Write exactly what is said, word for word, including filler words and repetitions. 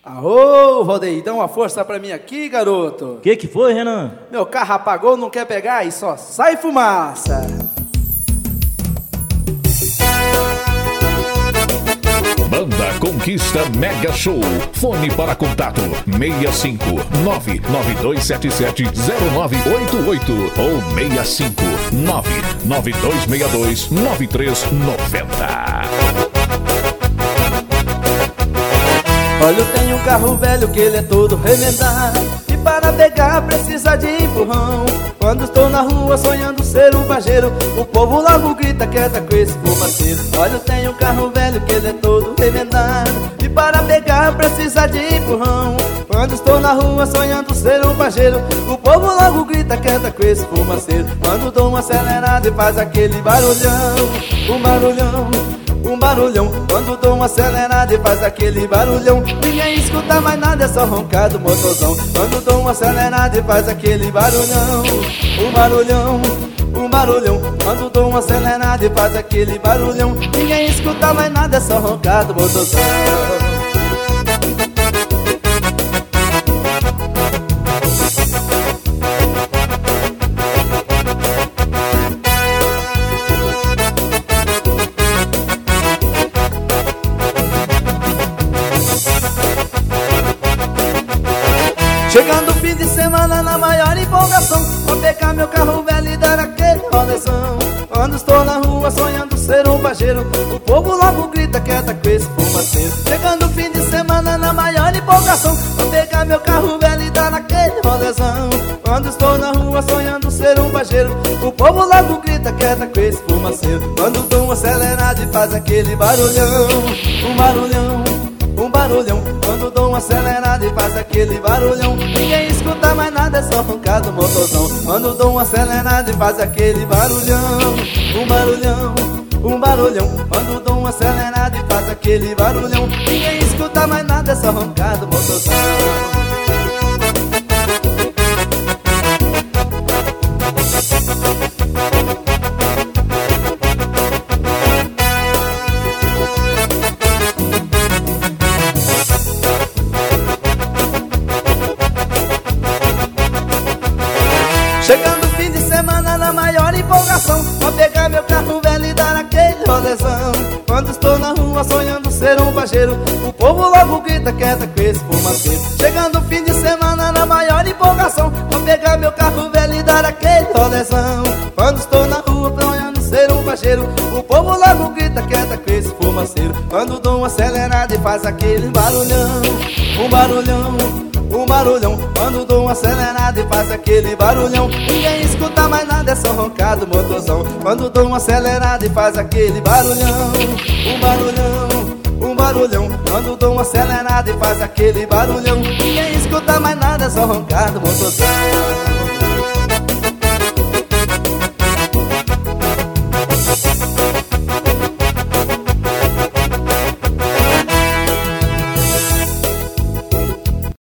Arô, Rodeio, dá uma força pra mim aqui, garoto. Que que foi, Renan? Meu carro apagou, não quer pegar e só sai fumaça. Banda Conquista Mega Show. Fone para contato seis cinco nove nove dois sete sete zero nove oito oito ou seis cinco nove nove dois seis dois nove três nove zero. Olha, eu tenho um carro velho que ele é todo remendado, e para pegar precisa de empurrão. Quando estou na rua sonhando ser um pajeiro, o povo logo grita quieta com esse fumaceiro. Olha, eu tenho um carro velho que ele é todo remendado, e para pegar precisa de empurrão. Quando estou na rua sonhando ser um pajeiro, o povo logo grita quieta com esse fumaceiro. Quando dou uma acelerada e faz aquele barulhão, um barulhão, um barulhão. Quando dou uma acelerada e faz aquele barulhão, ninguém escuta mais nada, é só roncar do motorzão. Quando dou uma acelerada e faz aquele barulhão, um barulhão, um barulhão. Quando dou uma acelerada e faz aquele barulhão, ninguém escuta mais nada, é só roncar do motorzão. Chegando o fim de semana na maior empolgação, vou pegar meu carro velho e dar aquele rolezão. Quando estou na rua sonhando ser um pajeiro, o povo logo grita quieta com esse fumaceiro. Chegando o fim de semana na maior empolgação, vou pegar meu carro velho e dar aquele rolezão. Quando estou na rua sonhando ser um pajeiro, o povo logo grita quieta com esse fumaceiro. Quando dou uma acelerada e faz aquele barulhão, um barulhão, um barulhão. Quando dou uma acelerada e faz aquele barulhão, ninguém escuta mais nada, é só roncar do motorzão. Quando dou uma acelerada e faz aquele barulhão, um barulhão, um barulhão. Quando dou uma acelerada e faz aquele barulhão, ninguém escuta mais nada, é só roncar do motorzão. Chegando o fim de semana na maior empolgação, vou pegar meu carro velho e dar aquele rolezão. Quando estou na rua sonhando ser um pajeiro, o povo logo grita quieta com esse fumaceiro. Chegando o fim de semana na maior empolgação, vou pegar meu carro velho e dar aquele rolezão. Quando estou na rua sonhando ser um pajeiro, o povo logo grita quieta com esse fumaceiro. Quando dou uma acelerada e faz aquele barulhão, um barulhão, um barulhão. Quando dou uma acelerada e faz aquele barulhão, ninguém escuta mais nada, é só roncar do motorzão. Quando dou uma acelerada e faz aquele barulhão, um barulhão, um barulhão. Quando dou uma acelerada e faz aquele barulhão, ninguém escuta mais nada, é só roncar do motorzão.